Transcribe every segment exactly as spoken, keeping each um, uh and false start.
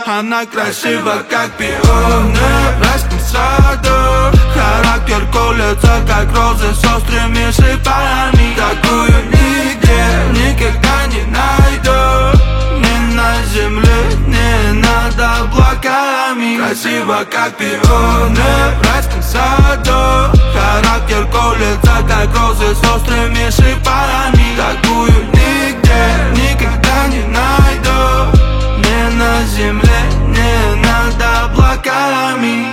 Она красива, как пионы в райском саду. Характер колется, как розы с острыми шипами. Такую нигде никогда не найду. Ни на земле, ни над облаками. Красива, как пионы в райском саду. Характер колется, как розы с острыми шипами. Такую нигде никогда не найду. Ни на земле, ни над облаками.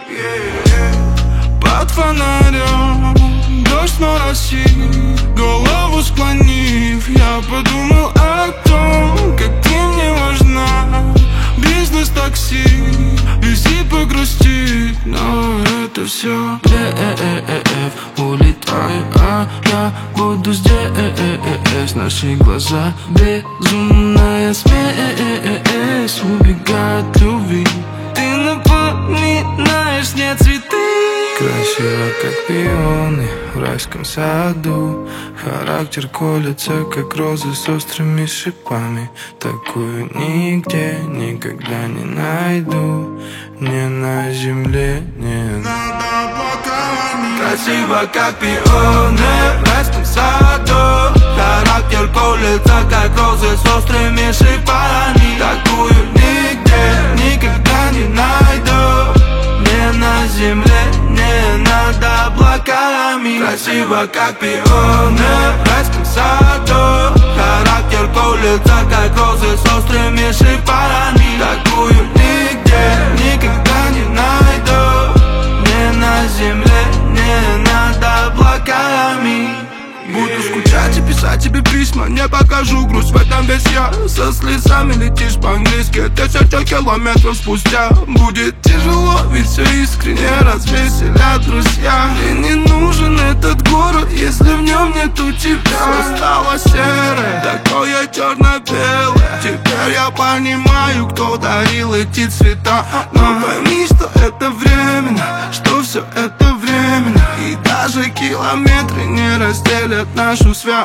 yeah. Под фонарем дождь моросит, голову склонив, я подумал о том, как ты мне важна. Бизнес-такси, визит погрустит, но это все ДФ, улетаю, а я буду здесь. Наши глаза безумная смесь, убегает от любви. Ты напоминаешь мне цветы. Красиво, как пионы в райском саду. Характер колется, как розы с острыми шипами. Такую нигде никогда не найду. Ни на земле, ни над облаками. Красиво, как пионы в райском саду. Характер колется, как розы с острыми шипами. Такую нигде никогда не найду. Ни на земле, ни над облаками. Красиво, как пионы в райском саду. Характер колется, как розы с острыми шипами. Такую нигде никогда не найду. Ни на земле, ни над облаками. Буду скучать и писать тебе письма, не покажу грусть, в этом весь я. Со слезами летишь по-английски, тысяча километров спустя. Будет тяжело, ведь все искренне развеселят друзья. Мне не нужен этот город, если в нем нету тебя. Все стало серое, такое черно-белое. Теперь я понимаю, кто дарил эти цвета. Но пойми, что это временно, что все это временно. И даже километры не разделят нашу связь.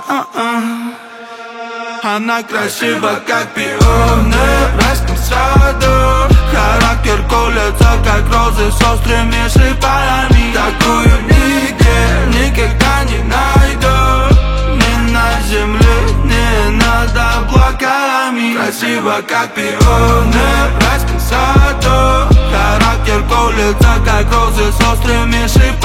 Она красива, как пионы в райском саду. Характер колется, как розы с острыми шипами. Такую нигде никогда не найду. Ни на земле, ни над облаками. Красива, как пионы в райском саду. Характер колется, как розы с острыми шипами.